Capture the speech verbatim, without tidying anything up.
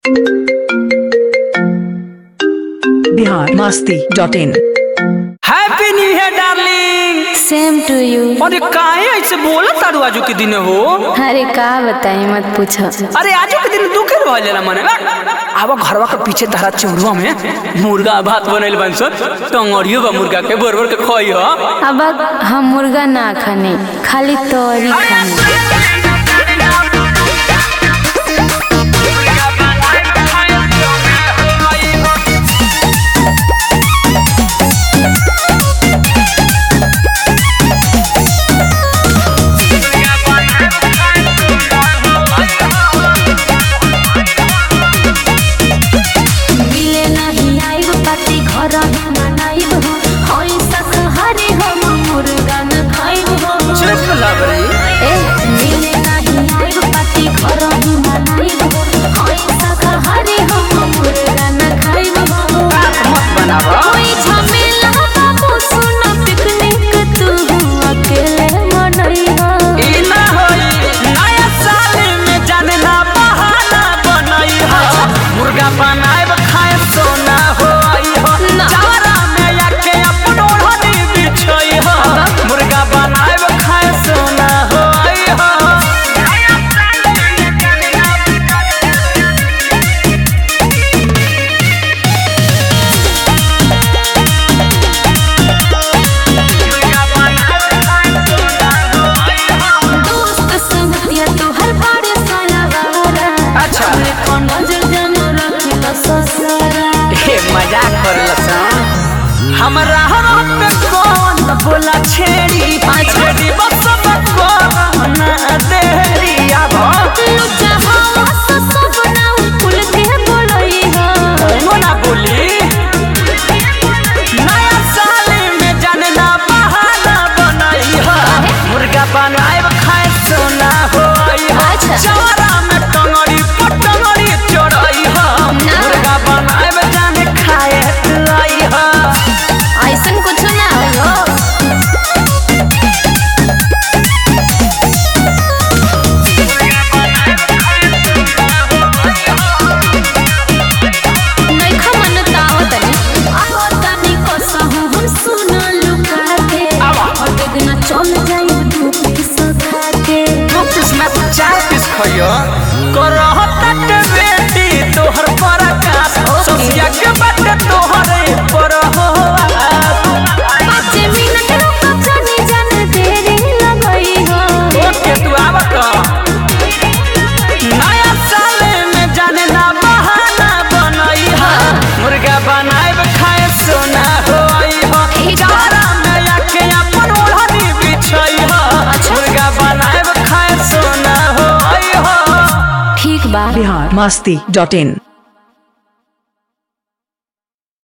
Bihar Masti dot in. Happy new year darling. Same to you. अरे काहे ऐसे बोला तारू आजू के दिन हो? अरे का बताई मत पूछो। अरे आजू के दिन दुखे रहल जाला मने। आवा घरवा के पीछे तारा चौरुआ में मुर्गा भात बनैल बन सो टंगड़ियो बा मुर्गा के बोर बोर के खोई हो। अब हम मुर्गा ना खाने खाली तोरी खाने। हमरा हम पे कौन बोला छेड़ी छेड़ी बस बको ना देरी आब लुचा हवा से सब ना फूल के बोलई हो कोनो ना बोली। नया साल में जानना बहाना बनाई हो मुर्गा बनाए खाए सोना होई हो चौरा में टंगड़ी पटंगड़ी चढ़ई हो मुर्गा बनाए जाने खाए लाई हो। ऐसन कुछ ना हो। नहीं खमन ताव तनी आओ तनी को सहु हम सुना लुका के और देखना चल जाई धूप सखा के दो पीस में चार पीस खइयो करह तट बेटी तोहर पराकाश सोसिया के बाटे तोहरे पर हो। पाँच मिनट रुक जानी जान देरी लगई हो। ओके तू आवत नया साल में जाने ना बहाना बनई हो मुर्गा बनाए खाए सोना होई हो चारा में आके अपन ओढ़नी बिछई हो मुर्गा बनाए खाए सोना होई हो। ठीक बा। बिहार मस्ती डॉट इन।